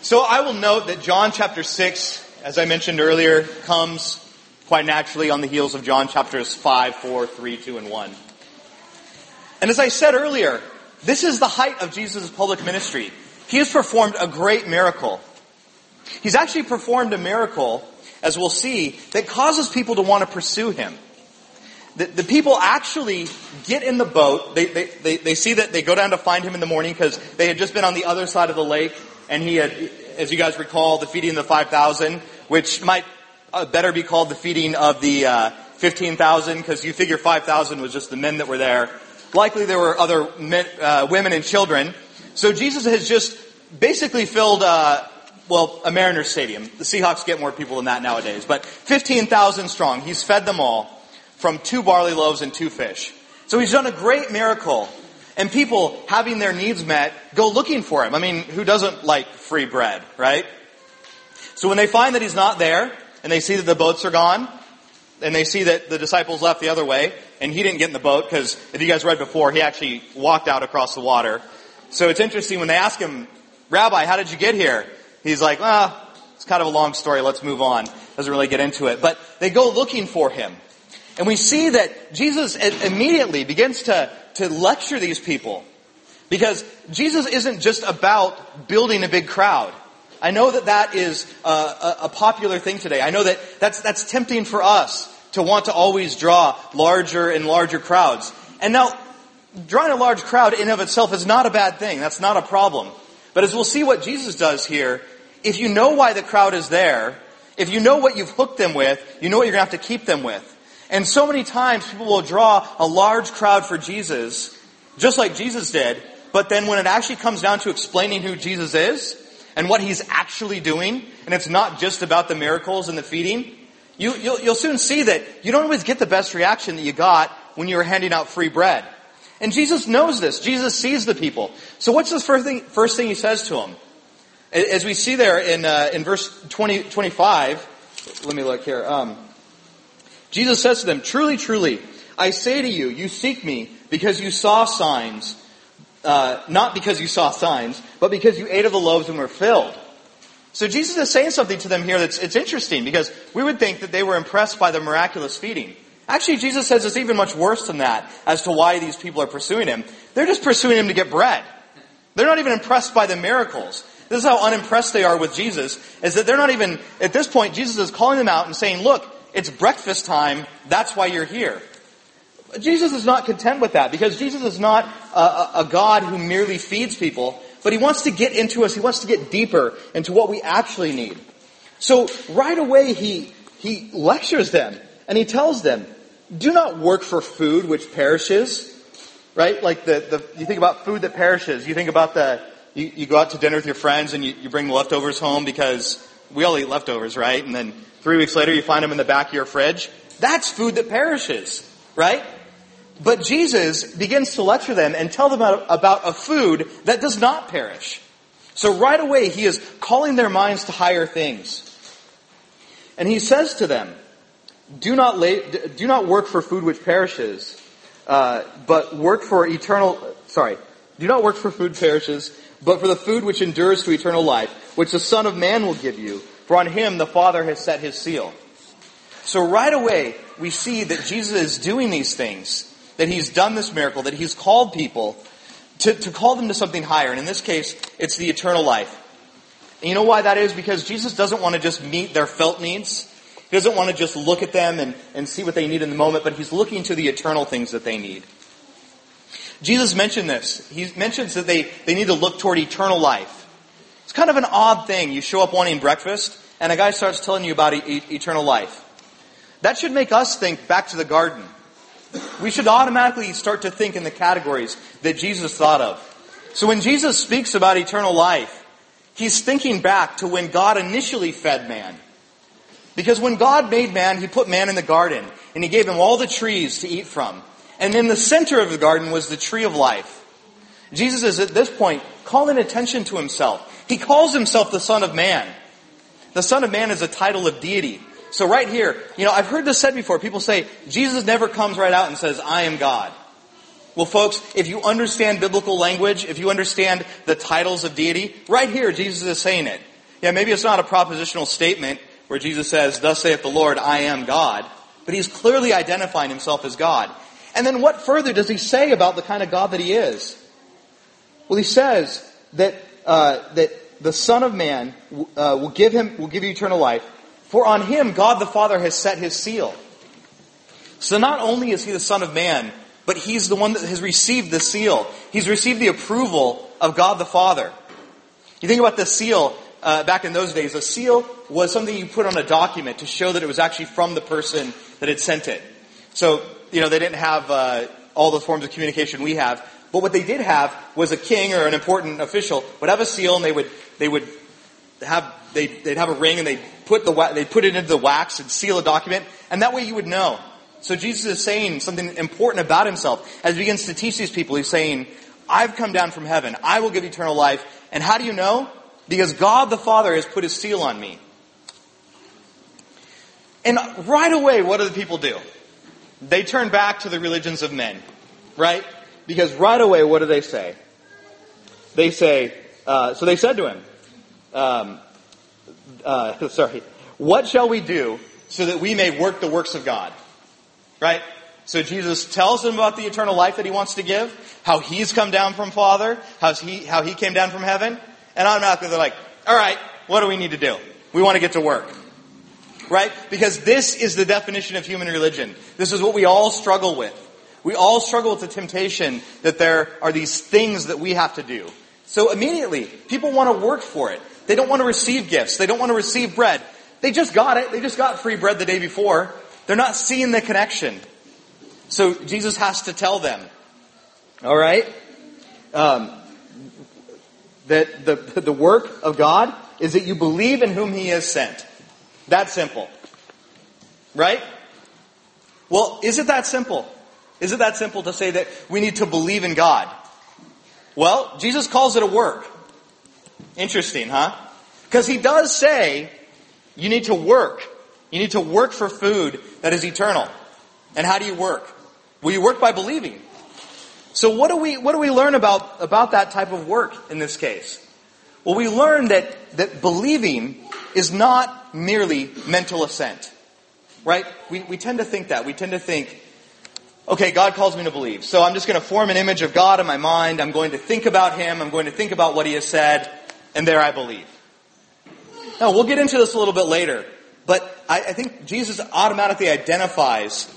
So I will note that John chapter 6, as I mentioned earlier, comes quite naturally on the heels of John chapters 5, 4, 3, 2, and 1. And as I said earlier, this is the height of Jesus' public ministry. He has performed a great miracle. He's actually performed a miracle, as we'll see, that causes people to want to pursue him. The people actually get in the boat. They see that they go down to find him in the morning because they had just been on the other side of the lake. And he had, as you guys recall, the feeding of the 5,000, which might better be called the feeding of the 15,000, because you figure 5,000 was just the men that were there. Likely there were other men, women and children. So Jesus has just basically filled, a Mariners stadium. The Seahawks get more people than that nowadays. But 15,000 strong. He's fed them all from 2 barley loaves and 2 fish. So he's done a great miracle. And people, having their needs met, go looking for him. I mean, who doesn't like free bread, right? So when they find that he's not there, and they see that the boats are gone, and they see that the disciples left the other way, and he didn't get in the boat, because if you guys read before, he actually walked out across the water. So it's interesting when they ask him, Rabbi, how did you get here? He's like, it's kind of a long story, let's move on. Doesn't really get into it. But they go looking for him. And we see that Jesus immediately begins to lecture these people. Because Jesus isn't just about building a big crowd. I know that is a popular thing today. I know that's tempting for us to want to always draw larger and larger crowds. And now, drawing a large crowd in and of itself is not a bad thing. That's not a problem. But as we'll see what Jesus does here, if you know why the crowd is there, if you know what you've hooked them with, you know what you're going to have to keep them with. And so many times people will draw a large crowd for Jesus, just like Jesus did, but then when it actually comes down to explaining who Jesus is and what he's actually doing, and it's not just about the miracles and the feeding, you'll soon see that you don't always get the best reaction that you got when you were handing out free bread. And Jesus knows this. Jesus sees the people. So what's the first thing he says to them? As we see there in verse 25, let me look here. Jesus says to them, "Truly, truly, I say to you, you seek me because you saw signs, not because you saw signs, but because you ate of the loaves and were filled." So Jesus is saying something to them here it's interesting, because we would think that they were impressed by the miraculous feeding. Actually, Jesus says it's even much worse than that as to why these people are pursuing him. They're just pursuing him to get bread. They're not even impressed by the miracles. This is how unimpressed they are with Jesus, is that they're not even, at this point, Jesus is calling them out and saying, look, it's breakfast time, that's why you're here. Jesus is not content with that, because Jesus is not a God who merely feeds people, but he wants to get into us, he wants to get deeper into what we actually need. So right away he lectures them, and he tells them, do not work for food which perishes, right? Like you think about food that perishes, you think about you go out to dinner with your friends and you bring leftovers home, because we all eat leftovers, right? And then 3 weeks later, you find them in the back of your fridge. That's food that perishes, right? But Jesus begins to lecture them and tell them about a food that does not perish. So right away, he is calling their minds to higher things. And he says to them, do not work for food which perishes, but work for do not work for food perishes, but for the food which endures to eternal life, which the Son of Man will give you. For on him the Father has set his seal. So right away, we see that Jesus is doing these things, that he's done this miracle, that he's called people to call them to something higher. And in this case, it's the eternal life. And you know why that is? Because Jesus doesn't want to just meet their felt needs. He doesn't want to just look at them and see what they need in the moment, but he's looking to the eternal things that they need. Jesus mentioned this. He mentions that they need to look toward eternal life. It's kind of an odd thing. You show up wanting breakfast, and a guy starts telling you about eternal life. That should make us think back to the garden. We should automatically start to think in the categories that Jesus thought of. So when Jesus speaks about eternal life, he's thinking back to when God initially fed man. Because when God made man, he put man in the garden, and he gave him all the trees to eat from. And in the center of the garden was the tree of life. Jesus is at this point calling attention to himself. He calls himself the Son of Man. The Son of Man is a title of deity. So right here, I've heard this said before. People say, Jesus never comes right out and says, I am God. Well, folks, if you understand biblical language, if you understand the titles of deity, right here Jesus is saying it. Yeah, maybe it's not a propositional statement where Jesus says, "Thus saith the Lord, I am God," but he's clearly identifying himself as God. And then what further does he say about the kind of God that he is? Well, he says that the Son of Man will give you eternal life, for on him God the Father has set his seal. So not only is he the Son of Man, but he's the one that has received the seal. He's received the approval of God the Father. You think about the seal, back in those days, a seal was something you put on a document to show that it was actually from the person that had sent it. So, they didn't have all the forms of communication we have, but what they did have was a king or an important official would have a seal, and they'd have a ring, and they'd put it into the wax and seal a document, and that way you would know. So Jesus is saying something important about himself. As he begins to teach these people, he's saying, I've come down from heaven. I will give eternal life. And how do you know? Because God the Father has put his seal on me. And right away, what do the people do? They turn back to the religions of men. Right? Because right away, what do they say? They say, so they said to him, what shall we do so that we may work the works of God? Right? So Jesus tells them about the eternal life that he wants to give, how he's come down from Father, how he came down from heaven, and automatically they're like, all right, what do we need to do? We want to get to work. Right? Because this is the definition of human religion. This is what we all struggle with. We all struggle with the temptation that there are these things that we have to do. So immediately, people want to work for it. They don't want to receive gifts. They don't want to receive bread. They just got it. They just got free bread the day before. They're not seeing the connection. So Jesus has to tell them, all right, that the work of God is that you believe in whom he has sent. That's simple. Right? Well, is it that simple? Is it that simple to say that we need to believe in God? Well, Jesus calls it a work. Interesting, huh? Because he does say you need to work. You need to work for food that is eternal. And how do you work? Well, you work by believing. So what do we learn about that type of work in this case? Well, we learn that believing is not merely mental assent. Right? We tend to think that. We tend to think, okay, God calls me to believe. So I'm just going to form an image of God in my mind. I'm going to think about him. I'm going to think about what he has said. And there I believe. Now, we'll get into this a little bit later. But I think Jesus automatically identifies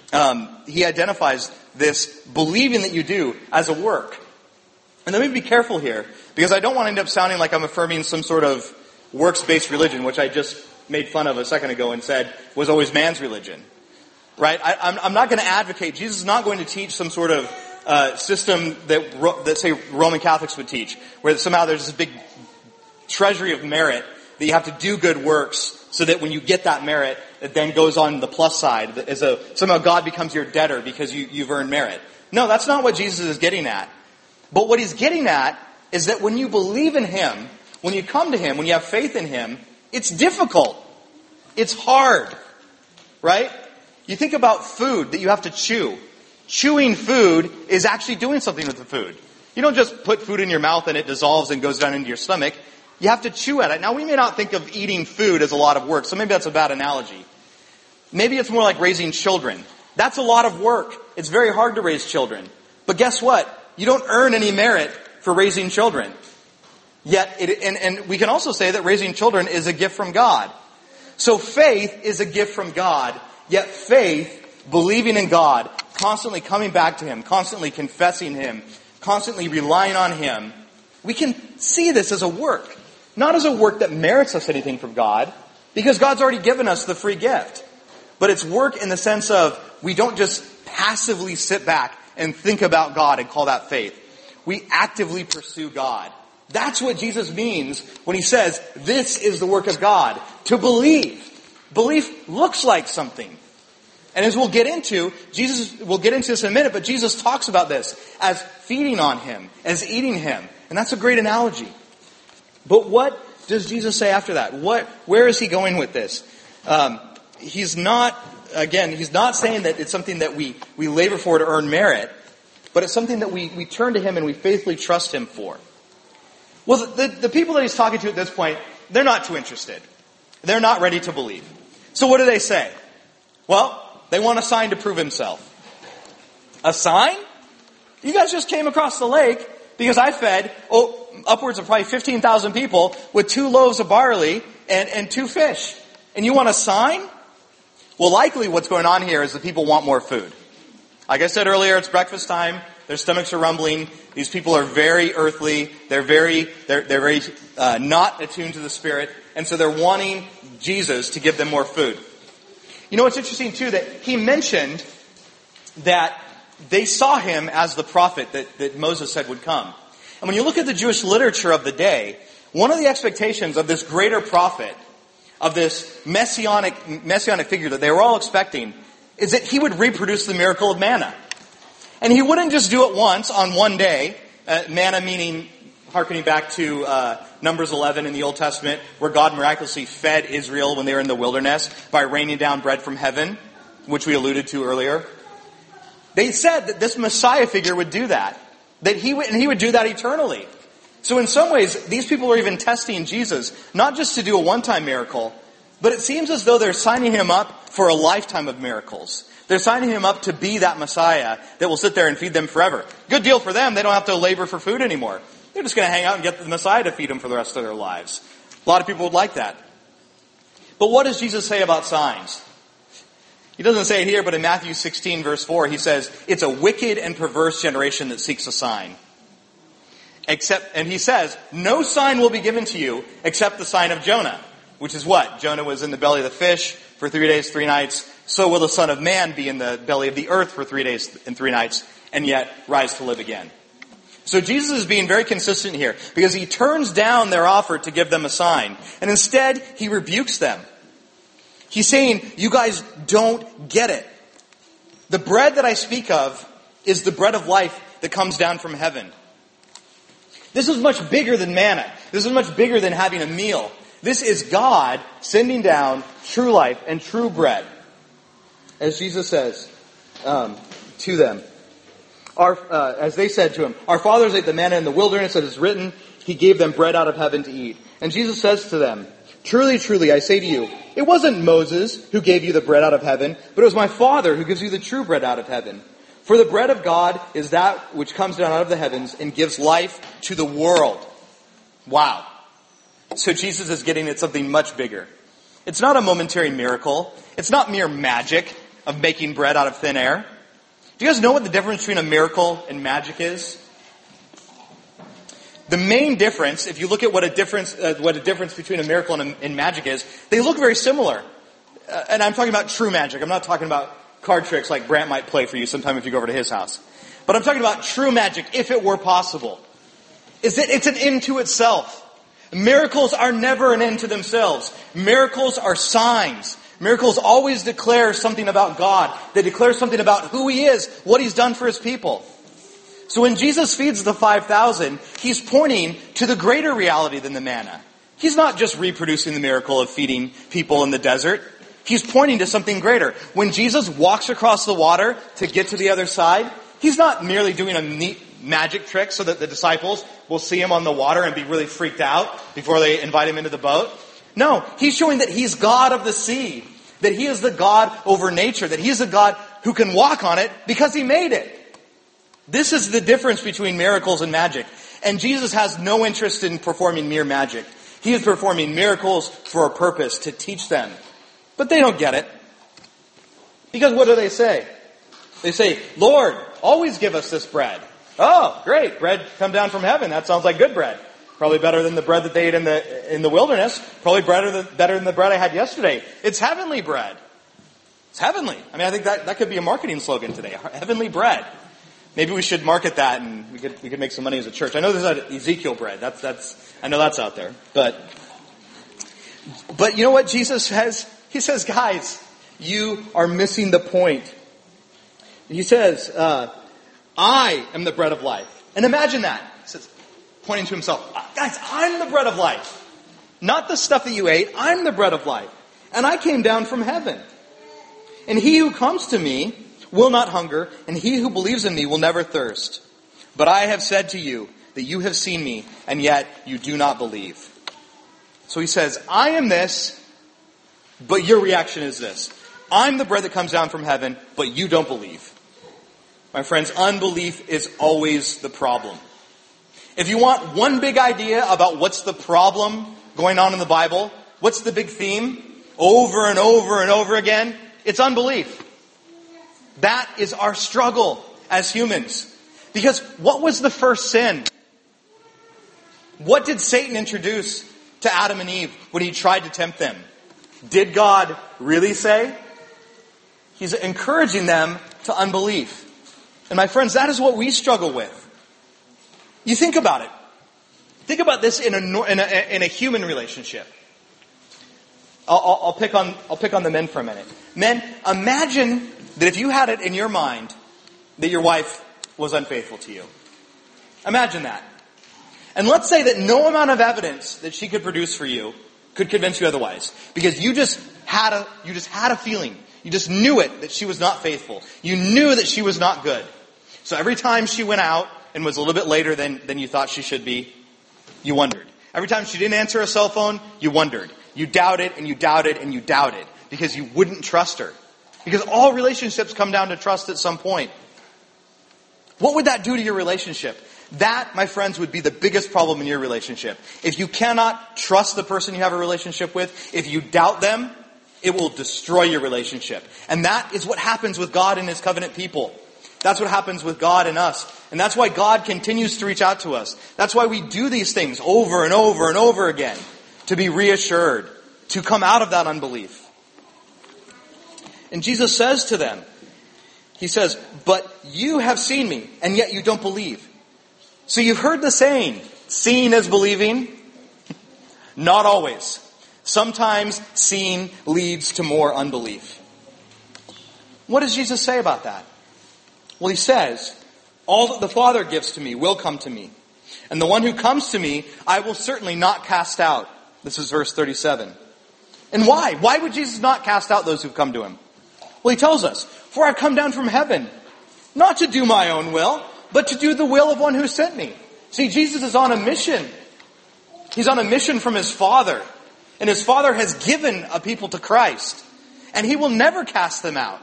this believing that you do as a work. And let me be careful here, because I don't want to end up sounding like I'm affirming some sort of works-based religion, which I just made fun of a second ago and said was always man's religion. Right? I'm not going to advocate, Jesus is not going to teach some sort of system that, say, Roman Catholics would teach, where somehow there's this big treasury of merit that you have to do good works so that when you get that merit, it then goes on the plus side. Somehow God becomes your debtor because you've earned merit. No, that's not what Jesus is getting at. But what he's getting at is that when you believe in him, when you come to him, when you have faith in him, it's difficult. It's hard. Right? You think about food that you have to chew. Chewing food is actually doing something with the food. You don't just put food in your mouth and it dissolves and goes down into your stomach. You have to chew at it. Now, we may not think of eating food as a lot of work, so maybe that's a bad analogy. Maybe it's more like raising children. That's a lot of work. It's very hard to raise children. But guess what? You don't earn any merit for raising children. Yet, and we can also say that raising children is a gift from God. So faith is a gift from God, yet faith, believing in God, constantly coming back to him, constantly confessing him, constantly relying on him, we can see this as a work. Not as a work that merits us anything from God, because God's already given us the free gift. But it's work in the sense of we don't just passively sit back and think about God and call that faith. We actively pursue God. That's what Jesus means when he says, this is the work of God, to believe. Belief looks like something. And as we'll get into this in a minute, but Jesus talks about this as feeding on him, as eating him. And that's a great analogy. But what does Jesus say after that? Where is he going with this? He's not saying that it's something that we labor for to earn merit, but it's something that we turn to him and we faithfully trust him for. Well, the people that he's talking to at this point, they're not too interested. They're not ready to believe. So what do they say? Well, they want a sign to prove himself. A sign? You guys just came across the lake because I fed upwards of probably 15,000 people with 2 loaves of barley and 2 fish. And you want a sign? Well, likely what's going on here is the people want more food. Like I said earlier, it's breakfast time. Their stomachs are rumbling. These people are very earthly. They're very not attuned to the Spirit. And so they're wanting Jesus to give them more food. You know what's interesting too, that he mentioned that they saw him as the prophet that Moses said would come. And when you look at the Jewish literature of the day, one of the expectations of this greater prophet, of this messianic figure that they were all expecting, is that he would reproduce the miracle of manna. And he wouldn't just do it once on one day, manna meaning, hearkening back to Numbers 11 in the Old Testament, where God miraculously fed Israel when they were in the wilderness by raining down bread from heaven, which we alluded to earlier. They said that this Messiah figure would do that. That he would do that eternally. So in some ways, these people are even testing Jesus, not just to do a one-time miracle, but it seems as though they're signing him up for a lifetime of miracles. They're signing him up to be that Messiah that will sit there and feed them forever. Good deal for them. They don't have to labor for food anymore. They're just going to hang out and get the Messiah to feed them for the rest of their lives. A lot of people would like that. But what does Jesus say about signs? He doesn't say it here, but in Matthew 16, verse 4, he says, it's a wicked and perverse generation that seeks a sign. And he says, no sign will be given to you except the sign of Jonah. Which is what? Jonah was in the belly of the fish for 3 days, 3 nights. So will the Son of Man be in the belly of the earth for 3 days and 3 nights, and yet rise to live again. So Jesus is being very consistent here, because he turns down their offer to give them a sign. And instead, he rebukes them. He's saying, you guys don't get it. The bread that I speak of is the bread of life that comes down from heaven. This is much bigger than manna. This is much bigger than having a meal. This is God sending down true life and true bread. As Jesus says to them, as they said to him, our fathers ate the manna in the wilderness, as is written, he gave them bread out of heaven to eat. And Jesus says to them, truly, truly, I say to you, it wasn't Moses who gave you the bread out of heaven, but it was my Father who gives you the true bread out of heaven. For the bread of God is that which comes down out of the heavens and gives life to the world. Wow. So Jesus is getting at something much bigger. It's not a momentary miracle. It's not mere magic of making bread out of thin air. Do you guys know what the difference between a miracle and magic is? The main difference, if you look at what a difference between a miracle and magic is, they look very similar. And I'm talking about true magic. I'm not talking about card tricks like Brant might play for you sometime if you go over to his house. But I'm talking about true magic, if it were possible. Is that it's an end to itself. Miracles are never an end to themselves. Miracles are signs. Miracles always declare something about God. They declare something about who he is, what he's done for his people. So when Jesus feeds the 5,000, he's pointing to the greater reality than the manna. He's not just reproducing the miracle of feeding people in the desert. He's pointing to something greater. When Jesus walks across the water to get to the other side, he's not merely doing a neat magic trick so that the disciples will see him on the water and be really freaked out before they invite him into the boat. No, he's showing that he's God of the sea, that he is the God over nature, that he's the God who can walk on it because he made it. This is the difference between miracles and magic. And Jesus has no interest in performing mere magic. He is performing miracles for a purpose, to teach them. But they don't get it. Because what do they say? They say, Lord, always give us this bread. Oh, great. Bread come down from heaven. That sounds like good bread. Probably better than the bread that they ate in the wilderness. Probably better than the bread I had yesterday. It's heavenly bread. It's heavenly. I mean, I think that could be a marketing slogan today. Heavenly bread. Maybe we should market that and we could make some money as a church. I know there's that Ezekiel bread. I know that's out there. But you know what Jesus says? He says, guys, you are missing the point. He says, I am the bread of life. And imagine that. He says, pointing to himself, guys, I'm the bread of life. Not the stuff that you ate. I'm the bread of life. And I came down from heaven. And he who comes to me will not hunger, and he who believes in me will never thirst. But I have said to you that you have seen me, and yet you do not believe. So he says, I am this, but your reaction is this. I'm the bread that comes down from heaven, but you don't believe. My friends, unbelief is always the problem. If you want one big idea about what's the problem going on in the Bible, what's the big theme over and over and over again? It's unbelief. That is our struggle as humans. Because what was the first sin? What did Satan introduce to Adam and Eve when he tried to tempt them? Did God really say? He's encouraging them to unbelief. And my friends, that is what we struggle with. You think about it. Think about this in a human relationship. I'll pick on the men for a minute. Men, imagine that if you had it in your mind that your wife was unfaithful to you. Imagine that. And let's say that no amount of evidence that she could produce for you could convince you otherwise. Because you just had a feeling. You just knew it, that she was not faithful. You knew that she was not good. So every time she went out and was a little bit later than you thought she should be, you wondered. Every time she didn't answer a cell phone, you wondered. You doubted and you doubted and you doubted because you wouldn't trust her. Because all relationships come down to trust at some point. What would that do to your relationship? That, my friends, would be the biggest problem in your relationship. If you cannot trust the person you have a relationship with, if you doubt them, it will destroy your relationship. And that is what happens with God and His covenant people. That's what happens with God and us. And that's why God continues to reach out to us. That's why we do these things over and over and over again. To be reassured. To come out of that unbelief. And Jesus says to them, He says, but you have seen me, and yet you don't believe. So you've heard the saying, seeing is believing. Not always. Sometimes seeing leads to more unbelief. What does Jesus say about that? Well, He says, all that the Father gives to me will come to me. And the one who comes to me, I will certainly not cast out. This is verse 37. And why? Why would Jesus not cast out those who've come to Him? Well, He tells us, for I've come down from heaven, not to do my own will, but to do the will of one who sent me. See, Jesus is on a mission. He's on a mission from His Father. And His Father has given a people to Christ. And He will never cast them out.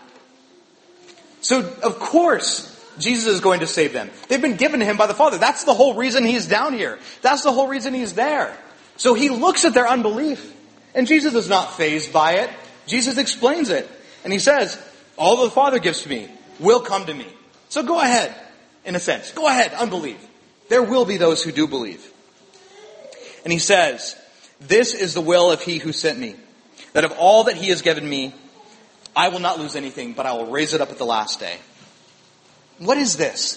So, of course, Jesus is going to save them. They've been given to Him by the Father. That's the whole reason He's down here. That's the whole reason He's there. So He looks at their unbelief. And Jesus is not fazed by it. Jesus explains it. And He says, all that the Father gives to me will come to me. So go ahead, in a sense. Go ahead, unbelief. There will be those who do believe. And He says, this is the will of He who sent me, that of all that He has given me, I will not lose anything, but I will raise it up at the last day. What is this?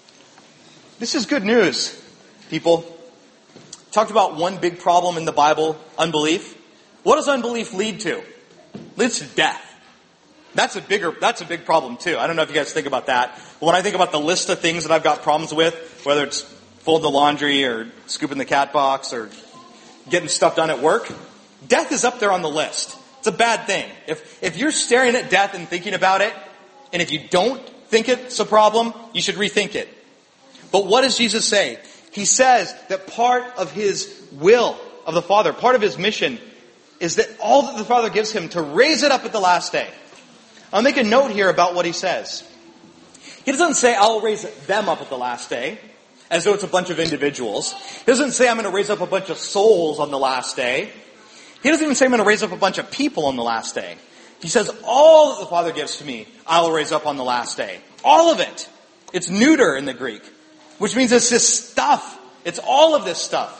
This is good news, people. Talked about one big problem in the Bible, unbelief. What does unbelief lead to? It leads to death. That's a big problem too. I don't know if you guys think about that. But when I think about the list of things that I've got problems with, whether it's folding the laundry or scooping the cat box or getting stuff done at work, death is up there on the list. It's a bad thing. If you're staring at death and thinking about it, and if you don't think it's a problem, you should rethink it. But what does Jesus say? He says that part of His will of the Father, part of His mission, is that all that the Father gives Him to raise it up at the last day. I'll make a note here about what He says. He doesn't say, I'll raise them up at the last day, as though it's a bunch of individuals. He doesn't say, I'm going to raise up a bunch of souls on the last day. He doesn't even say, I'm going to raise up a bunch of people on the last day. He says, all that the Father gives to me, I will raise up on the last day. All of it. It's neuter in the Greek, which means it's this stuff. It's all of this stuff.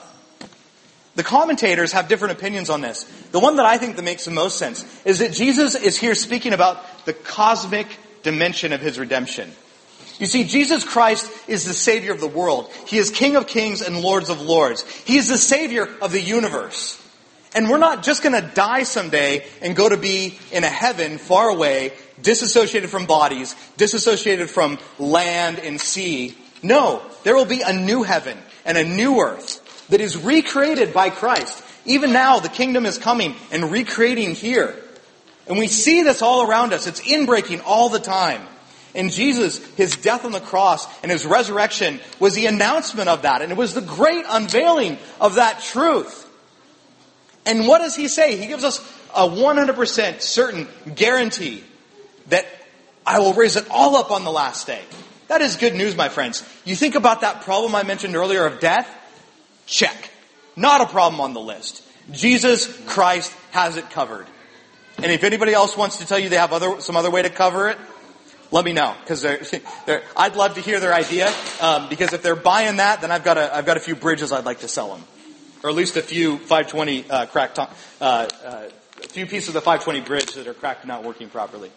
The commentators have different opinions on this. The one that I think that makes the most sense is that Jesus is here speaking about the cosmic dimension of His redemption. You see, Jesus Christ is the Savior of the world. He is King of kings and Lords of lords. He is the Savior of the universe. And we're not just going to die someday and go to be in a heaven far away, disassociated from bodies, disassociated from land and sea. No, there will be a new heaven and a new earth that is recreated by Christ. Even now, the kingdom is coming and recreating here. And we see this all around us. It's inbreaking all the time. And Jesus, His death on the cross and His resurrection was the announcement of that. And it was the great unveiling of that truth. And what does he say? He gives us a 100% certain guarantee that I will raise it all up on the last day. That is good news, my friends. You think about that problem I mentioned earlier of death? Check. Not a problem on the list. Jesus Christ has it covered. And if anybody else wants to tell you they have some other way to cover it, let me know, because I'd love to hear their idea. Because if they're buying that, then I've got a few bridges I'd like to sell them, or at least a few 520 a few pieces of the 520 bridge that are cracked and not working properly.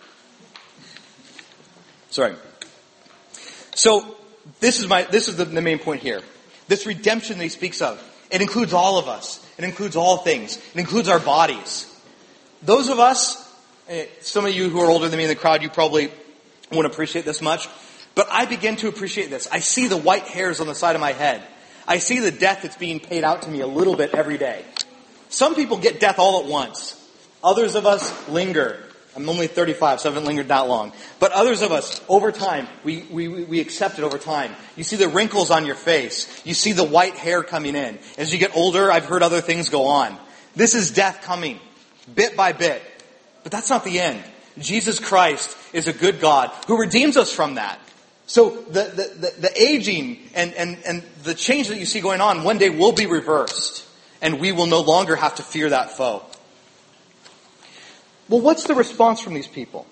Sorry. So this is the main point here. This redemption that he speaks of, it includes all of us. It includes all things. It includes our bodies. Those of us, some of you who are older than me in the crowd, you probably won't appreciate this much, but I begin to appreciate this. I see the white hairs on the side of my head. I see the death that's being paid out to me a little bit every day. Some people get death all at once. Others of us linger. I'm only 35, so I haven't lingered that long. But others of us, over time, we accept it over time. You see the wrinkles on your face. You see the white hair coming in. As you get older, I've heard other things go on. This is death coming, bit by bit. But that's not the end. Jesus Christ is a good God who redeems us from that. So the aging and the change that you see going on one day will be reversed. And we will no longer have to fear that foe. Well, what's the response from these people?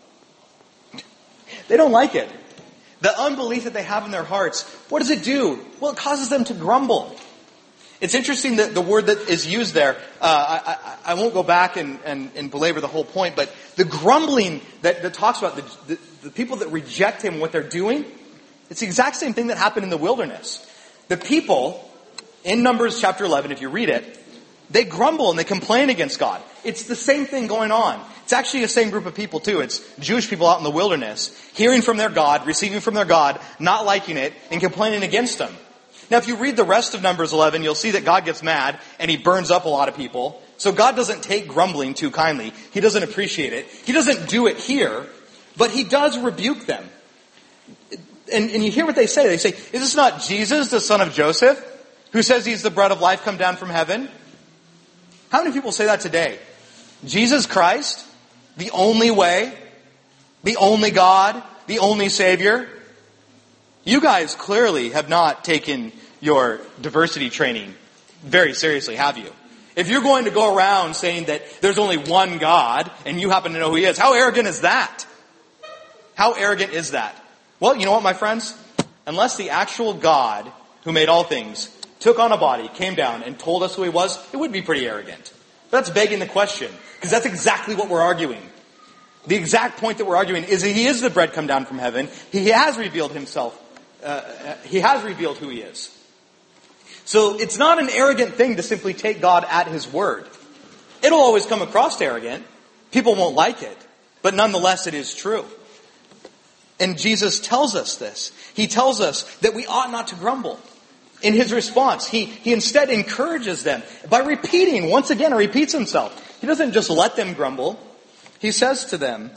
They don't like it. The unbelief that they have in their hearts, what does it do? Well, it causes them to grumble. It's interesting that the word that is used there, I won't go back and belabor the whole point, but the grumbling that talks about the people that reject him, what they're doing, it's the exact same thing that happened in the wilderness. The people, in Numbers chapter 11, if you read it, they grumble and they complain against God. It's the same thing going on. It's actually the same group of people too. It's Jewish people out in the wilderness, hearing from their God, receiving from their God, not liking it, and complaining against them. Now, if you read the rest of Numbers 11, you'll see that God gets mad and he burns up a lot of people. So God doesn't take grumbling too kindly. He doesn't appreciate it. He doesn't do it here, but he does rebuke them. And you hear what they say. They say, is this not Jesus, the son of Joseph, who says he's the bread of life come down from heaven? How many people say that today? Jesus Christ, the only way, the only God, the only Savior. You guys clearly have not taken your diversity training very seriously, have you? If you're going to go around saying that there's only one God and you happen to know who he is, how arrogant is that? How arrogant is that? Well, you know what, my friends? Unless the actual God who made all things took on a body, came down, and told us who he was, it would be pretty arrogant. But that's begging the question, because that's exactly what we're arguing. The exact point that we're arguing is that he is the bread come down from heaven. He has revealed himself. He has revealed who he is. So it's not an arrogant thing to simply take God at his word. It'll always come across arrogant. People won't like it. But nonetheless, it is true. And Jesus tells us this. He tells us that we ought not to grumble. In his response, he instead encourages them by repeating, once again, he repeats himself. He doesn't just let them grumble. He says to them,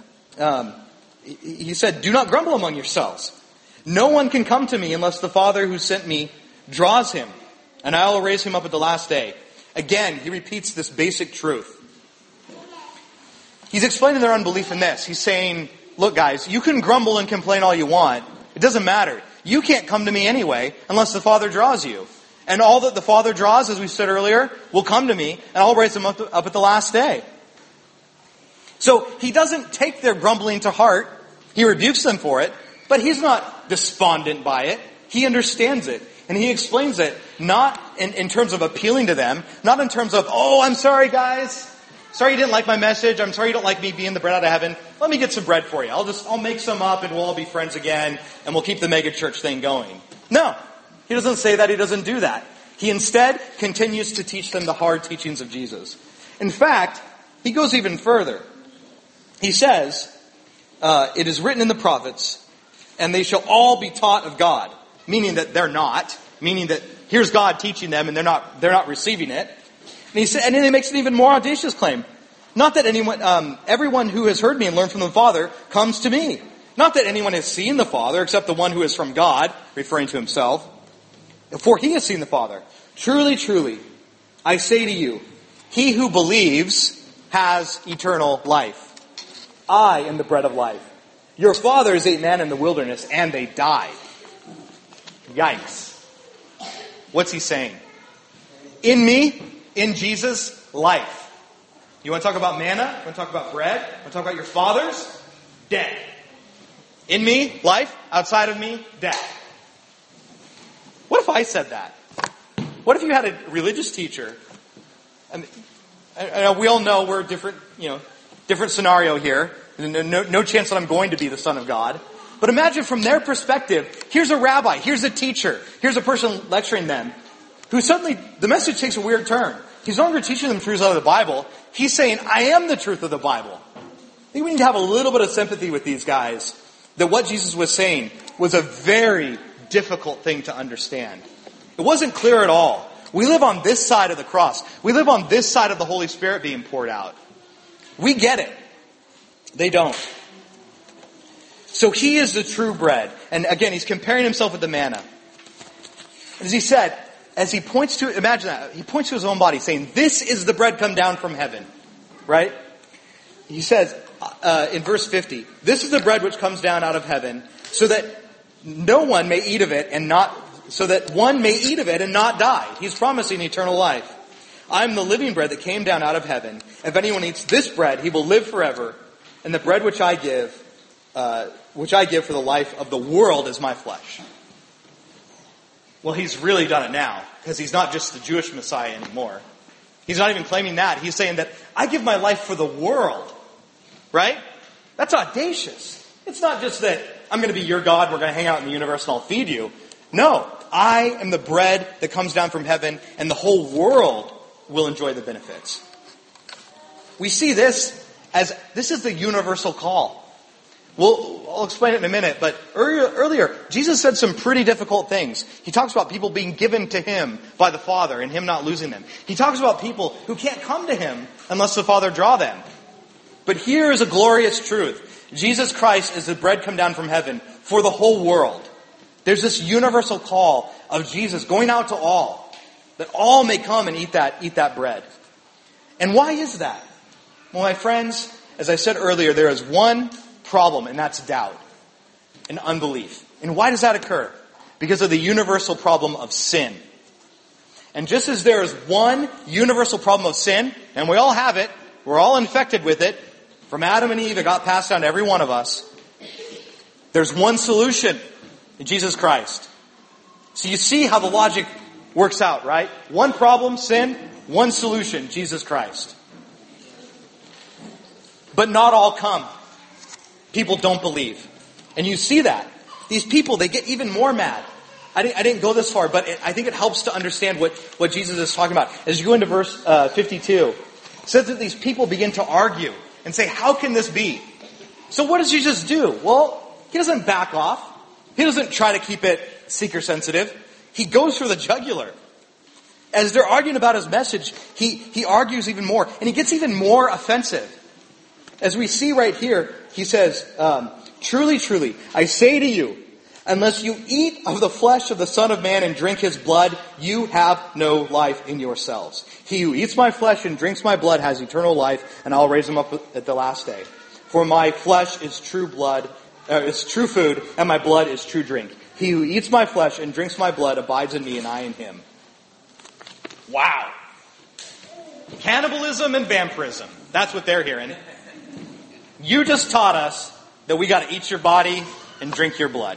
he said, do not grumble among yourselves. No one can come to me unless the Father who sent me draws him, and I will raise him up at the last day. Again, he repeats this basic truth. He's explaining their unbelief in this. He's saying, look guys, you can grumble and complain all you want. It doesn't matter. You can't come to me anyway unless the Father draws you. And all that the Father draws, as we said earlier, will come to me, and I'll raise them up at the last day. So he doesn't take their grumbling to heart. He rebukes them for it, but he's not despondent by it. He understands it. And he explains it not in terms of appealing to them, not in terms of, oh, I'm sorry guys. Sorry you didn't like my message. I'm sorry you don't like me being the bread out of heaven. Let me get some bread for you. I'll make some up and we'll all be friends again and we'll keep the mega church thing going. No, he doesn't say that. He doesn't do that. He instead continues to teach them the hard teachings of Jesus. In fact, he goes even further. He says, it is written in the prophets, and they shall all be taught of God. Meaning that they're not. Meaning that here's God teaching them and they're not receiving it. And then he makes an even more audacious claim. Not that everyone who has heard me and learned from the Father comes to me. Not that anyone has seen the Father except the one who is from God, referring to himself. For he has seen the Father. Truly, truly, I say to you, He who believes has eternal life. I am the bread of life. Your fathers ate manna in the wilderness, and they died. Yikes. What's he saying? In me, in Jesus, life. You want to talk about manna? You want to talk about bread? You want to talk about your fathers? Dead. In me, life. Outside of me, death. What if I said that? What if you had a religious teacher? And we all know we're different scenario here. No chance that I'm going to be the Son of God. But imagine from their perspective, here's a rabbi, here's a teacher, here's a person lecturing them, who suddenly, the message takes a weird turn. He's no longer teaching them truths out of the Bible. He's saying, I am the truth of the Bible. I think we need to have a little bit of sympathy with these guys, that what Jesus was saying was a very difficult thing to understand. It wasn't clear at all. We live on this side of the cross. We live on this side of the Holy Spirit being poured out. We get it. They don't. So he is the true bread. And again, he's comparing himself with the manna. As he said, as he points to, imagine that, he points to his own body saying, this is the bread come down from heaven. Right? He says, in verse 50, this is the bread which comes down out of heaven, so that one may eat of it and not die. He's promising eternal life. I am the living bread that came down out of heaven. If anyone eats this bread, he will live forever. And the bread which I give for the life of the world is my flesh. Well, he's really done it now, because he's not just the Jewish Messiah anymore. He's not even claiming that. He's saying that I give my life for the world. Right? That's audacious. It's not just that I'm going to be your God, we're going to hang out in the universe and I'll feed you. No, I am the bread that comes down from heaven, and the whole world will enjoy the benefits. We see this as, this is the universal call. I'll explain it in a minute, but earlier, Jesus said some pretty difficult things. He talks about people being given to him by the Father and him not losing them. He talks about people who can't come to him unless the Father draw them. But here is a glorious truth. Jesus Christ is the bread come down from heaven for the whole world. There's this universal call of Jesus going out to all, that all may come and eat that bread. And why is that? Well, my friends, as I said earlier, there is one problem, and that's doubt and unbelief. And why does that occur? Because of the universal problem of sin. And just as there is one universal problem of sin, and we all have it, we're all infected with it, from Adam and Eve, it got passed down to every one of us, there's one solution in Jesus Christ. So you see how the logic works out, right? One problem, sin. One solution, Jesus Christ. But not all come. People don't believe. And you see that. These people, they get even more mad. I didn't go this far, but I think it helps to understand what Jesus is talking about. As you go into verse 52, it says that these people begin to argue and say, how can this be? So what does Jesus do? Well, he doesn't back off. He doesn't try to keep it seeker sensitive. He goes for the jugular. As they're arguing about his message, he argues even more, and he gets even more offensive. As we see right here, he says, truly, truly, I say to you, unless you eat of the flesh of the Son of Man and drink his blood, you have no life in yourselves. He who eats my flesh and drinks my blood has eternal life, and I'll raise him up at the last day. For my flesh is true food, and my blood is true drink. He who eats my flesh and drinks my blood abides in me, and I in him. Wow. Cannibalism and vampirism. That's what they're hearing. You just taught us that we got to eat your body and drink your blood.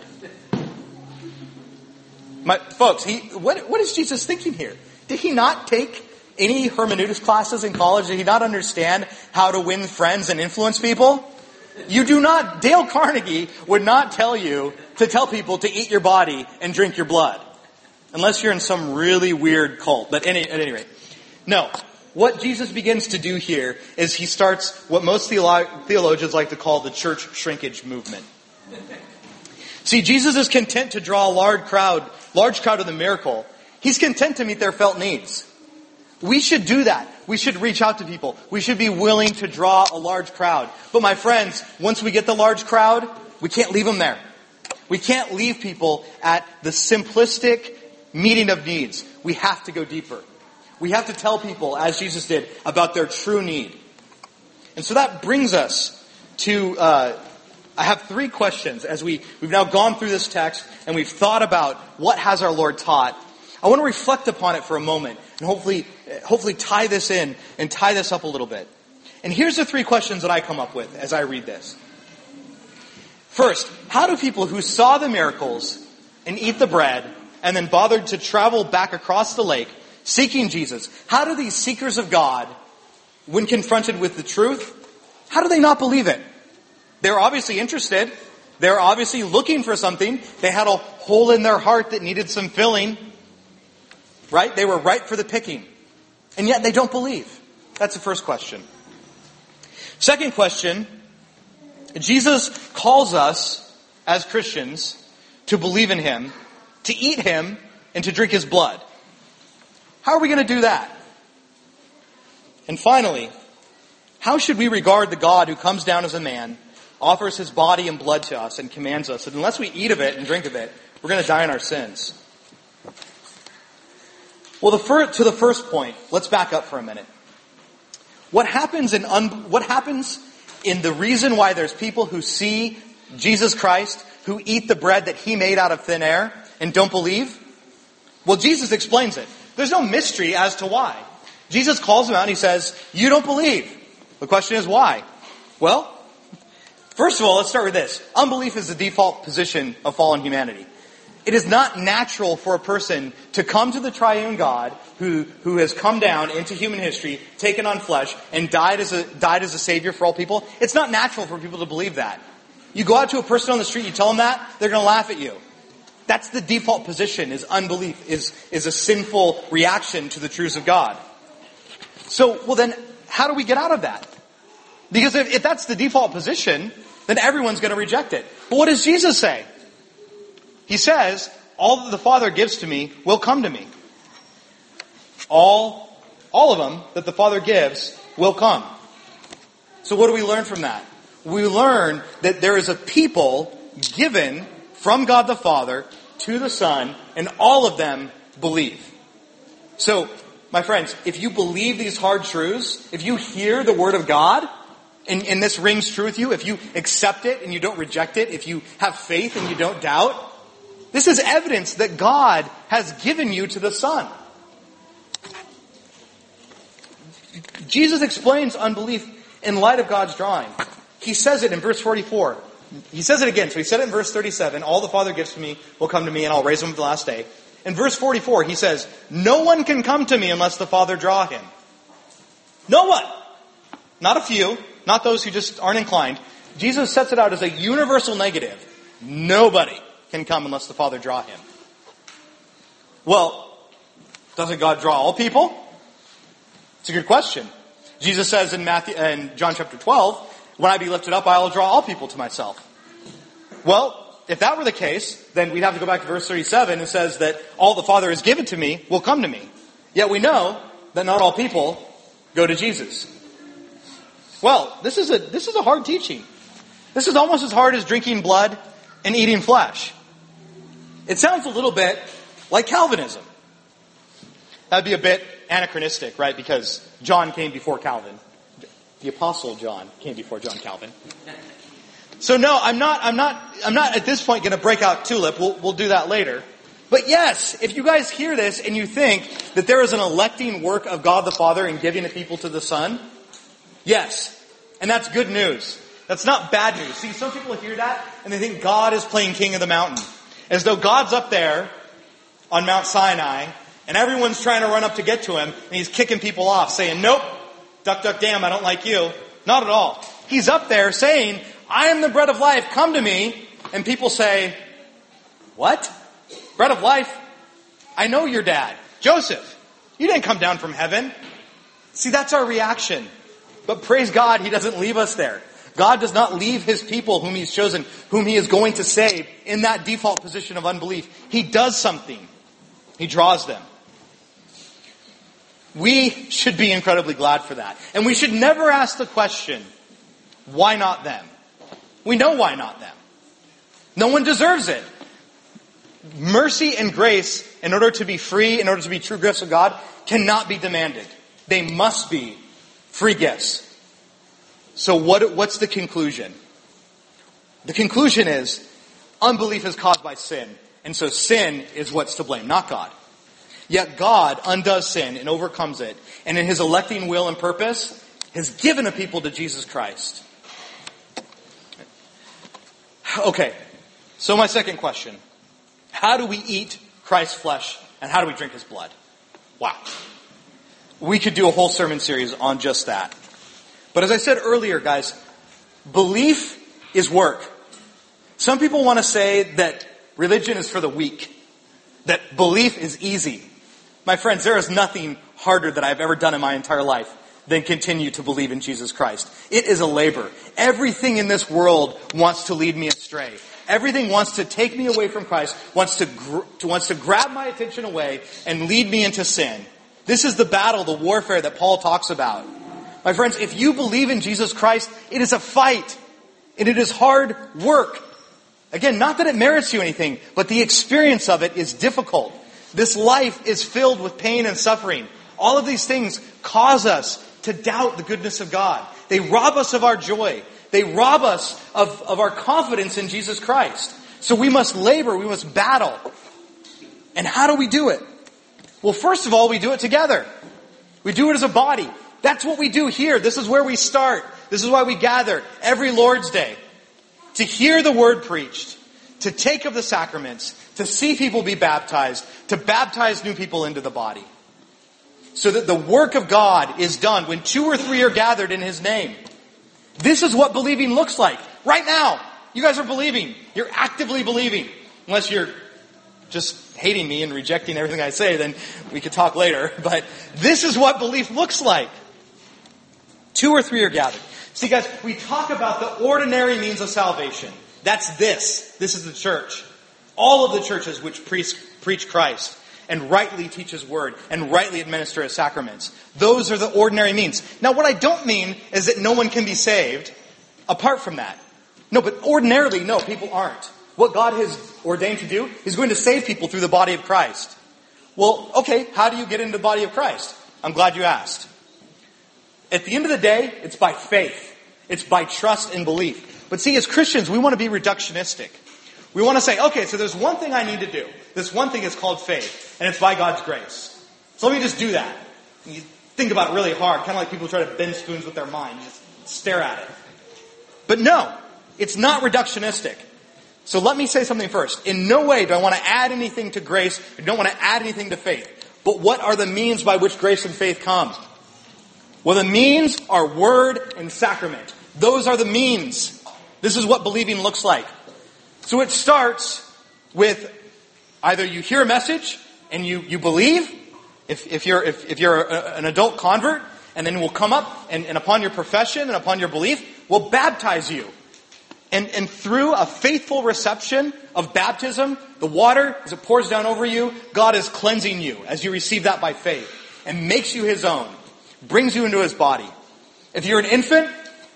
Folks, what is Jesus thinking here? Did he not take any hermeneutics classes in college? Did he not understand how to win friends and influence people? Dale Carnegie would not tell you to tell people to eat your body and drink your blood. Unless you're in some really weird cult. But at any rate. No. What Jesus begins to do here is he starts what most theologians like to call the church shrinkage movement. See, Jesus is content to draw a large crowd of the miracle. He's content to meet their felt needs. We should do that. We should reach out to people. We should be willing to draw a large crowd. But my friends, once we get the large crowd, we can't leave them there. We can't leave people at the simplistic meeting of needs. We have to go deeper. We have to tell people, as Jesus did, about their true need. And so that brings us to, I have 3 questions as we've now gone through this text and we've thought about what has our Lord taught. I want to reflect upon it for a moment and hopefully tie this in and tie this up a little bit. And here's the 3 questions that I come up with as I read this. First, how do people who saw the miracles and eat the bread and then bothered to travel back across the lake seeking Jesus, how do these seekers of God, when confronted with the truth, how do they not believe it? They're obviously interested. They're obviously looking for something. They had a hole in their heart that needed some filling. Right? They were ripe for the picking. And yet they don't believe. That's the first question. Second question, Jesus calls us as Christians to believe in Him, to eat Him, and to drink His blood. How are we going to do that? And finally, how should we regard the God who comes down as a man, offers His body and blood to us, and commands us that unless we eat of it and drink of it, we're going to die in our sins? Well, to the first point, let's back up for a minute. What happens in the reason why there's people who see Jesus Christ, who eat the bread that He made out of thin air, and don't believe? Well, Jesus explains it. There's no mystery as to why. Jesus calls them out and He says, you don't believe. The question is why? Well, first of all, let's start with this. Unbelief is the default position of fallen humanity. It is not natural for a person to come to the triune God who has come down into human history, taken on flesh, and died as a savior for all people. It's not natural for people to believe that. You go out to a person on the street, you tell them that, they're going to laugh at you. That's the default position, is unbelief, is a sinful reaction to the truths of God. So, well then, how do we get out of that? Because if that's the default position, then everyone's going to reject it. But what does Jesus say? He says, all that the Father gives to me will come to me. All of them that the Father gives will come. So what do we learn from that? We learn that there is a people given from God the Father to the Son, and all of them believe. So, my friends, if you believe these hard truths, if you hear the Word of God, and this rings true with you, if you accept it and you don't reject it, if you have faith and you don't doubt, this is evidence that God has given you to the Son. Jesus explains unbelief in light of God's drawing. He says it in verse 44. He says it again. So he said it in verse 37. All the Father gives to me will come to me, and I'll raise them at the last day. In verse 44, he says, no one can come to me unless the Father draw him. No one. Not a few. Not those who just aren't inclined. Jesus sets it out as a universal negative. Nobody can come unless the Father draw him. Well, doesn't God draw all people? It's a good question. Jesus says in John chapter 12, when I be lifted up, I will draw all people to myself. Well, if that were the case, then we'd have to go back to verse 37. It says that all the Father has given to me will come to me. Yet we know that not all people go to Jesus. Well, this is a hard teaching. This is almost as hard as drinking blood and eating flesh. It sounds a little bit like Calvinism. That'd be a bit anachronistic, right? Because John came before Calvin. The Apostle John came before John Calvin. So no, I'm not at this point going to break out tulip. We'll do that later. But yes, if you guys hear this and you think that there is an electing work of God the Father in giving the people to the Son, yes. And that's good news. That's not bad news. See, some people hear that and they think God is playing king of the mountain. As though God's up there on Mount Sinai and everyone's trying to run up to get to him and he's kicking people off saying, nope, duck, duck, damn, I don't like you. Not at all. He's up there saying, I am the bread of life, come to me. And people say, what? Bread of life? I know your dad, Joseph. You didn't come down from heaven. See, that's our reaction. But praise God, He doesn't leave us there. God does not leave His people whom He's chosen, whom He is going to save, in that default position of unbelief. He does something. He draws them. We should be incredibly glad for that. And we should never ask the question, why not them? We know why not them. No one deserves it. Mercy and grace, in order to be free, in order to be true gifts of God, cannot be demanded. They must be free gifts. So what's the conclusion? The conclusion is unbelief is caused by sin. And so sin is what's to blame, not God. Yet God undoes sin and overcomes it. And in his electing will and purpose, has given a people to Jesus Christ. Okay, so my second question. How do we eat Christ's flesh and how do we drink his blood? Wow. We could do a whole sermon series on just that. But as I said earlier, guys, belief is work. Some people want to say that religion is for the weak, that belief is easy. My friends, there is nothing harder that I've ever done in my entire life than continue to believe in Jesus Christ. It is a labor. Everything in this world wants to lead me astray. Everything wants to take me away from Christ, wants to grab my attention away and lead me into sin. This is the battle, the warfare that Paul talks about. My friends, if you believe in Jesus Christ, it is a fight. And it is hard work. Again, not that it merits you anything, but the experience of it is difficult. This life is filled with pain and suffering. All of these things cause us to doubt the goodness of God. They rob us of our joy. They rob us of our confidence in Jesus Christ. So we must labor, we must battle. And how do we do it? Well, first of all, we do it together. We do it as a body. That's what we do here. This is where we start. This is why we gather every Lord's Day. To hear the word preached, to take of the sacraments, to see people be baptized, to baptize new people into the body. So that the work of God is done when 2 or 3 are gathered in his name. This is what believing looks like. Right now, you guys are believing. You're actively believing. Unless you're just hating me and rejecting everything I say, then we could talk later. But this is what belief looks like. 2 or 3 are gathered. See, guys, we talk about the ordinary means of salvation. That's this. This is the church. All of the churches which preach Christ and rightly teach his word and rightly administer his sacraments. Those are the ordinary means. Now, what I don't mean is that no one can be saved apart from that. No, but ordinarily, no, people aren't. What God has ordained to do is going to save people through the body of Christ. Well, okay, how do you get into the body of Christ? I'm glad you asked. At the end of the day, it's by faith. It's by trust and belief. But see, as Christians, we want to be reductionistic. We want to say, okay, so there's one thing I need to do. This one thing is called faith, and it's by God's grace. So let me just do that. And you think about it really hard, kind of like people try to bend spoons with their mind. You just stare at it. But no, it's not reductionistic. So let me say something first. In no way do I want to add anything to grace. I don't want to add anything to faith. But what are the means by which grace and faith come? Well, the means are word and sacrament. Those are the means. This is what believing looks like. So it starts with either you hear a message and you believe, if you're an adult convert, and then we'll come up and upon your profession and upon your belief, we'll baptize you. And through a faithful reception of baptism, the water, as it pours down over you, God is cleansing you as you receive that by faith and makes you his own, brings you into his body. If you're an infant,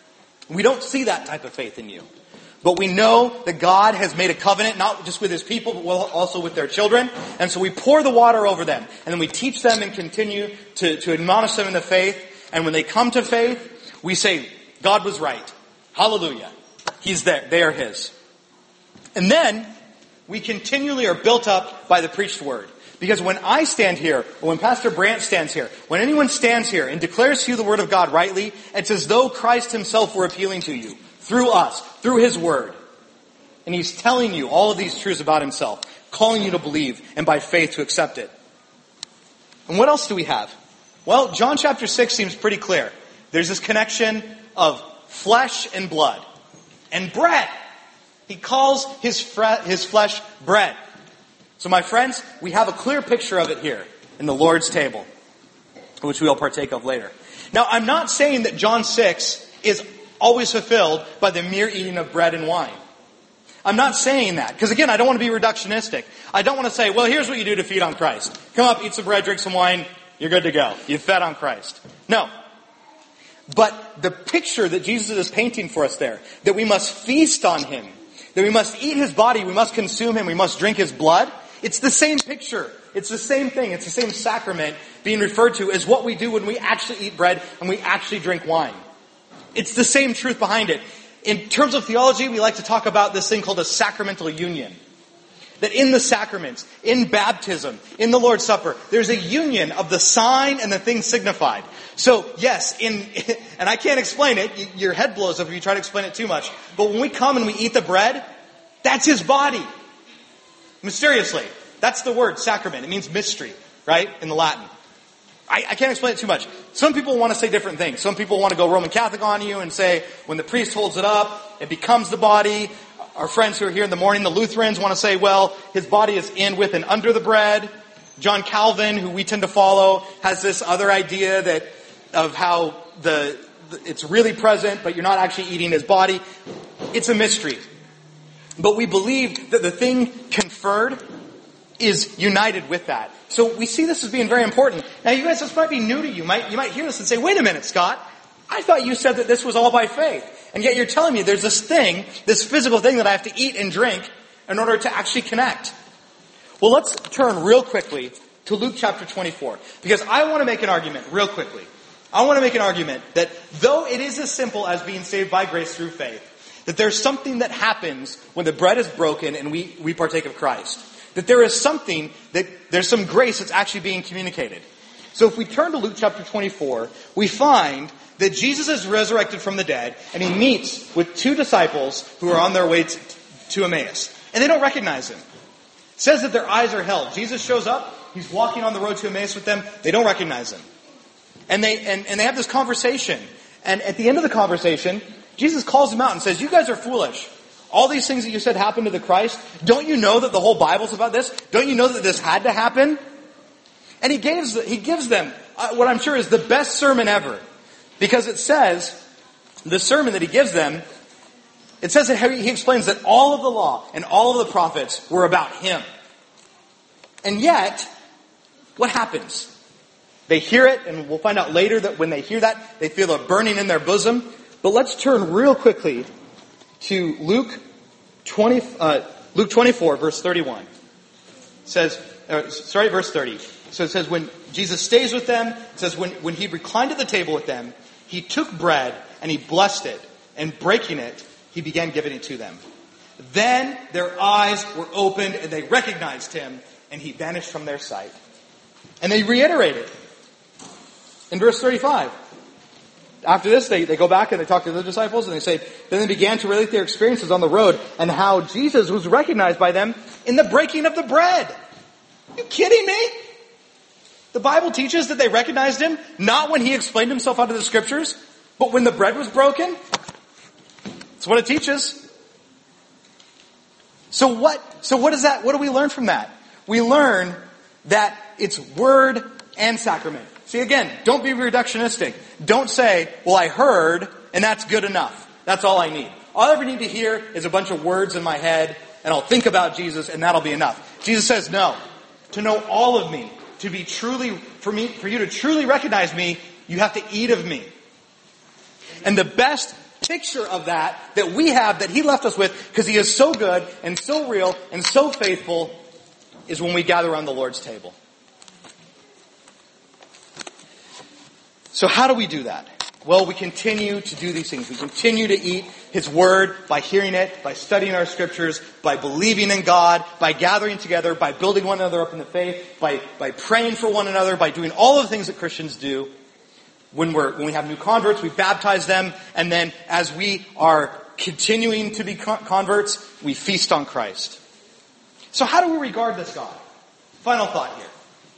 we don't see that type of faith in you. But we know that God has made a covenant, not just with his people, but also with their children. And so we pour the water over them. And then we teach them and continue to admonish them in the faith. And when they come to faith, we say, God was right. Hallelujah. He's there. They are his. And then we continually are built up by the preached word. Because when I stand here, or when Pastor Brandt stands here, when anyone stands here and declares to you the word of God rightly, it's as though Christ himself were appealing to you. Through us, through his word. And he's telling you all of these truths about himself, calling you to believe and by faith to accept it. And what else do we have? Well, John chapter 6 seems pretty clear. There's this connection of flesh and blood. And bread. He calls his flesh bread. So my friends, we have a clear picture of it here in the Lord's table, which we'll partake of later. Now, I'm not saying that John 6 is always fulfilled by the mere eating of bread and wine. I'm not saying that. Because again, I don't want to be reductionistic. I don't want to say, well, here's what you do to feed on Christ. Come up, eat some bread, drink some wine, you're good to go. You've fed on Christ. No. But the picture that Jesus is painting for us there, that we must feast on him, that we must eat his body, we must consume him, we must drink his blood, It's the same picture. It's the same thing. It's the same sacrament being referred to as what we do when we actually eat bread and we actually drink wine. It's the same truth behind it. In terms of theology, we like to talk about this thing called a sacramental union. That in the sacraments, in baptism, in the Lord's Supper, there's a union of the sign and the thing signified. So, yes, and I can't explain it. Your head blows up if you try to explain it too much. But when we come and we eat the bread, that's His body. Mysteriously. That's the word, sacrament. It means mystery, right? In the Latin. I can't explain it too much. Some people want to say different things. Some people want to go Roman Catholic on you and say, when the priest holds it up, it becomes the body. Our friends who are here in the morning, the Lutherans, want to say, well, His body is in, with, and under the bread. John Calvin, who we tend to follow, has this other idea of how it's really present, but you're not actually eating His body. It's a mystery. But we believe that the thing conferred is united with that. So we see this as being very important. Now you guys, this might be new to you. You might hear this and say, wait a minute, Scott. I thought you said that this was all by faith. And yet you're telling me there's this thing, this physical thing that I have to eat and drink in order to actually connect. Well, let's turn real quickly to Luke chapter 24. Because I want to make an argument real quickly. I want to make an argument that though it is as simple as being saved by grace through faith, that there's something that happens when the bread is broken and we partake of Christ. That there is something, that there's some grace that's actually being communicated. So if we turn to Luke chapter 24, we find that Jesus is resurrected from the dead, and He meets with two disciples who are on their way to Emmaus. And they don't recognize Him. It says that their eyes are held. Jesus shows up, He's walking on the road to Emmaus with them, they don't recognize Him. And they have this conversation. And at the end of the conversation, Jesus calls them out and says, you guys are foolish. All these things that you said happened to the Christ, don't you know that the whole Bible's about this? Don't you know that this had to happen? And He gives them what I'm sure is the best sermon ever. Because it says, the sermon that He gives them, it says that He explains that all of the law and all of the prophets were about Him. And yet, what happens? They hear it, and we'll find out later that when they hear that, they feel a burning in their bosom. But let's turn real quickly to Luke 24, verse 31. It says, verse 30. So it says, when Jesus stays with them, it says, when He reclined at the table with them, He took bread and He blessed it, and breaking it, He began giving it to them. Then their eyes were opened and they recognized Him, and He vanished from their sight. And they reiterated in verse 35. After this, they go back and they talk to the disciples and they say, then they began to relate their experiences on the road and how Jesus was recognized by them in the breaking of the bread. Are you kidding me? The Bible teaches that they recognized Him not when He explained Himself out of the Scriptures, but when the bread was broken. That's what it teaches. So what is that? What do we learn from that? We learn that it's word and sacrament. See, again, don't be reductionistic. Don't say, well, I heard, and that's good enough. That's all I need. All I ever need to hear is a bunch of words in my head, and I'll think about Jesus, and that'll be enough. Jesus says, no. To know all of me, to be truly, for you to truly recognize me, you have to eat of me. And the best picture of that we have, that He left us with, because He is so good, and so real, and so faithful, is when we gather around the Lord's table. So how do we do that? Well, we continue to do these things. We continue to eat His Word by hearing it, by studying our Scriptures, by believing in God, by gathering together, by building one another up in the faith, by praying for one another, by doing all of the things that Christians do. When we have new converts, we baptize them, and then as we are continuing to be converts, we feast on Christ. So how do we regard this God? Final thought here.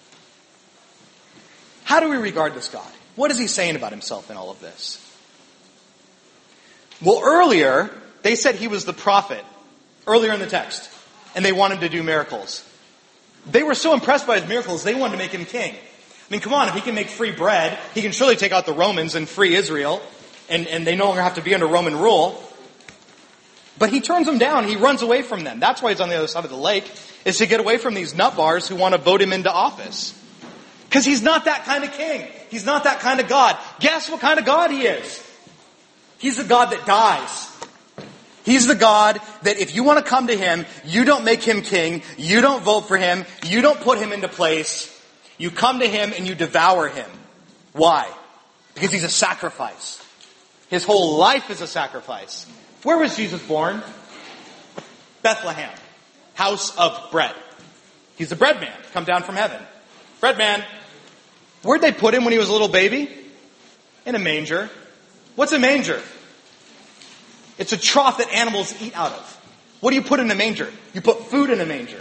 How do we regard this God? What is He saying about Himself in all of this? Well, earlier, they said He was the prophet. Earlier in the text. And they wanted to do miracles. They were so impressed by His miracles, they wanted to make Him king. I mean, come on, if He can make free bread, He can surely take out the Romans and free Israel. And they no longer have to be under Roman rule. But He turns them down. He runs away from them. That's why He's on the other side of the lake, is to get away from these nut bars who want to vote Him into office. Because He's not that kind of king. He's not that kind of God. Guess what kind of God He is? He's a God that dies. He's the God that if you want to come to him, you don't make him king, you don't vote for him, you don't put him into place. You come to him and you devour him. Why? Because he's a sacrifice. His whole life is a sacrifice. Where was Jesus born? Bethlehem. House of bread. He's the bread man, come down from heaven. Bread man. Where'd they put him when he was a little baby? In a manger. What's a manger? It's a trough that animals eat out of. What do you put in a manger? You put food in a manger.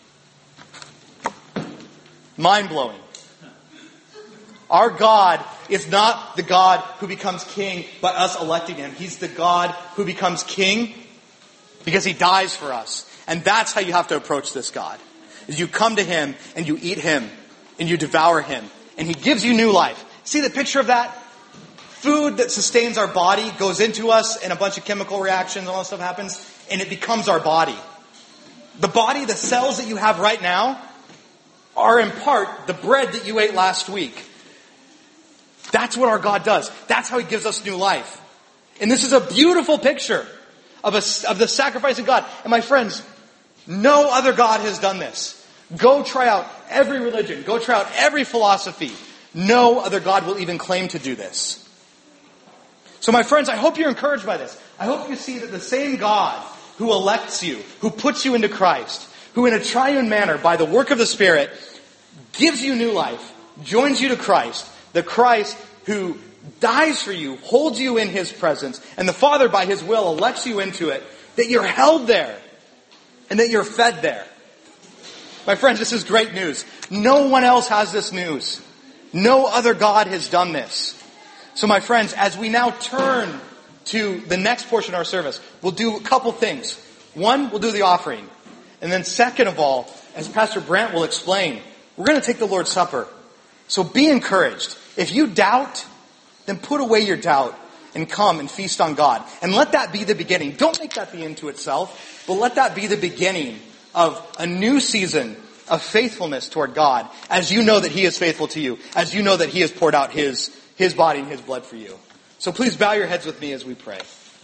Mind-blowing. Our God is not the God who becomes king by us electing him. He's the God who becomes king because he dies for us. And that's how you have to approach this God. Is you come to him and you eat him and you devour him. And he gives you new life. See the picture of that? Food that sustains our body goes into us and a bunch of chemical reactions and all that stuff happens. And it becomes our body. The body, the cells that you have right now are in part the bread that you ate last week. That's what our God does. That's how he gives us new life. And this is a beautiful picture of the sacrifice of God. And my friends, no other God has done this. Go try out every religion. Go try out every philosophy. No other God will even claim to do this. So my friends, I hope you're encouraged by this. I hope you see that the same God who elects you, who puts you into Christ, who in a triune manner, by the work of the Spirit, gives you new life, joins you to Christ, the Christ who dies for you, holds you in his presence, and the Father by his will elects you into it, that you're held there, and that you're fed there. My friends, this is great news. No one else has this news. No other God has done this. So my friends, as we now turn to the next portion of our service, we'll do a couple things. One, we'll do the offering. And then second of all, as Pastor Brant will explain, we're going to take the Lord's Supper. So be encouraged. If you doubt, then put away your doubt and come and feast on God. And let that be the beginning. Don't make that the end to itself, but let that be the beginning of a new season of faithfulness toward God, as you know that he is faithful to you, as you know that he has poured out his body and his blood for you. So please bow your heads with me as we pray.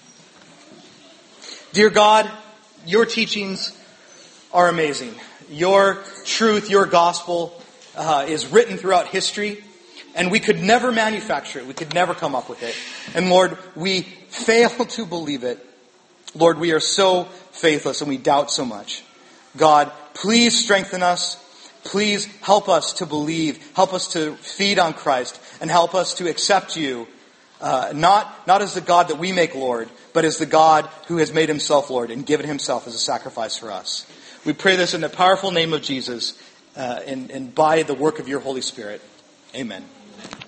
Dear God, your teachings are amazing. Your truth, your gospel is written throughout history, and we could never manufacture it. We could never come up with it. And Lord, we fail to believe it. Lord, we are so faithless and we doubt so much. God, please strengthen us. Please help us to believe. Help us to feed on Christ. And help us to accept you, not as the God that we make Lord, but as the God who has made himself Lord and given himself as a sacrifice for us. We pray this in the powerful name of Jesus and by the work of your Holy Spirit. Amen.